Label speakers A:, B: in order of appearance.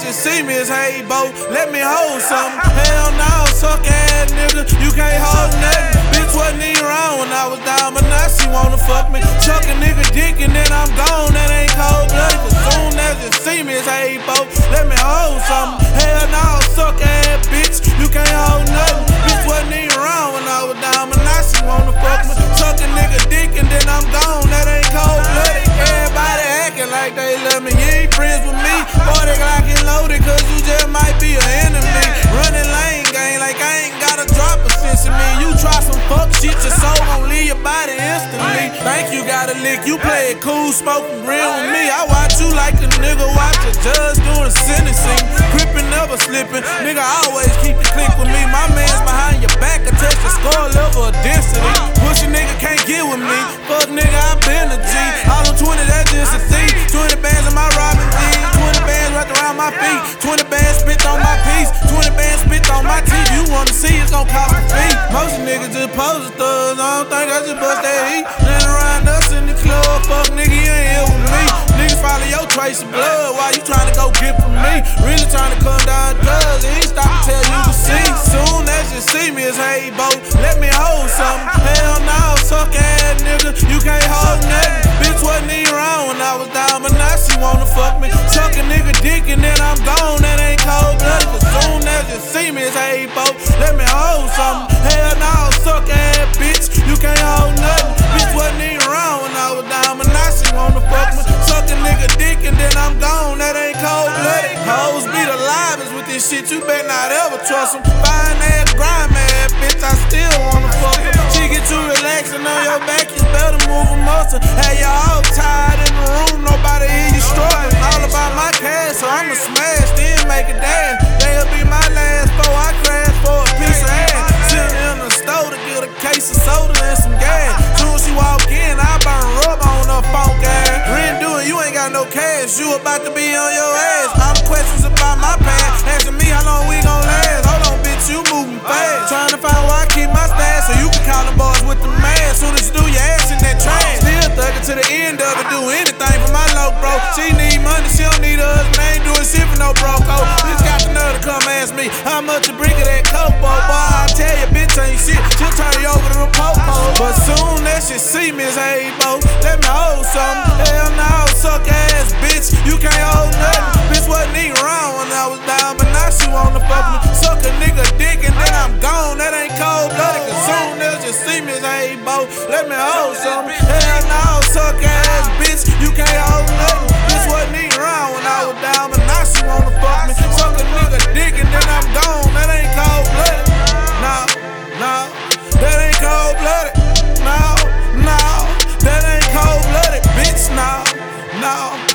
A: as you see me as hey, bo, let me hold something. Hell no, suck ass nigga, you can't hold nothing. Bitch wasn't even wrong when I was down, but now she wanna fuck me. Chuck a nigga dick and then I'm gone, that ain't cold blooded. As soon as you see me as hey, bo, let me hold something. Hell no, suck ass bitch, you can't hold nothing. Bitch wasn't even wrong when I was down, but now she wanna fuck me. Chuck a nigga dick and then I'm gone, that ain't cold blooded. Everybody acting like they love me, you ain't friends with me. 40 Glock and loaded, cause you just might be an enemy. Running lane gang like I ain't got a drop of sense in me. You try some fuck shit, your soul gon' leave your body instantly. Think you got a lick, you play it cool, smoking real with me. I watch you like a nigga watch a judge doing sentencing. Gripping, never slipping, nigga always keep the click with me. My man's behind your back, attach the score level of density. Pussy nigga can't get with me, fuck nigga I been a G. All them 20, that's just a thief. 20 bands in my Robin jeans, 20 bands wrapped around my feet, 20 bands spit on my piece, 20 bands spit on my teeth. You wanna see it's gon' cost a fee. Most niggas just pose thugs, I don't think I just bust that heat. Then around us in the club, fuck nigga, you ain't here with me. Niggas follow your trace of blood, why you tryna go get from me? Really tryna come down drugs, he ain't stop to tell you to see. Soon as you see me as hey, bo, let me hold something. Hell no, suck ass nigga, you can't hold nothing. Bitch wasn't even wrong when I was down, but now she wanna fuck me. Chuck a nigga dick and then I'm gone, that ain't cold blooded. As soon as you see me as hey, bo, let me hold something. Hell no, suck ass bitch, you can't hold nothing. Bitch wasn't even wrong when I was down, but now she wanna fuck me. Chuck a nigga dick and then I'm gone, that ain't cold blooded. Hoes be the livest with this shit, you better not ever trust them. Fine ass, grime ass bitch, I still wanna fuck her. She get you relaxing on your back, you better move a muscle. Hey, y'all all tired in the room, nobody hear you struggling. All about my cash, so I'ma smash, then make it dance. They'll be my last before I crash for a piece of ass. Sitting in the store to get a case of soda and some gas. Soon as she walk in, I burn rub on her funk ass. Rent doing, you ain't got no cash, you about to be on your ass. All the questions about my past, asking me how long we gon' last. Hold on, bitch, you moving fast. Trying to find where I keep my stash, so you can call them boys with the man. Soon as you do, your ass in that trash. Still thugging to the end of it, do anything for my low bro. She need money, she don't need us, man, ain't doing shit for no bro code. Bitch got the nerve to come ask me how much a brick of that coke, boy. I tell you, bitch ain't shit, she'll turn you over to the popo. But soon as she see me as hey, bo, let me hold something. Hell no, suck ass bitch, you can't hold nothing. Bitch wasn't even wrong when I was down, but now she wanna fuck me. Suck a nigga dick and then I'm gone, that ain't cold blooded. Cause soon as you see me as hey, bo, let me hold something. Hell no, suck ass bitch, you can't hold nothing. Bitch wasn't even wrong when I was down, but now she wanna fuck me. Suck a nigga dick and then I'm gone, that ain't cold blooded. No, no, that ain't cold blooded. No, no, that ain't cold blooded, bitch, no, no.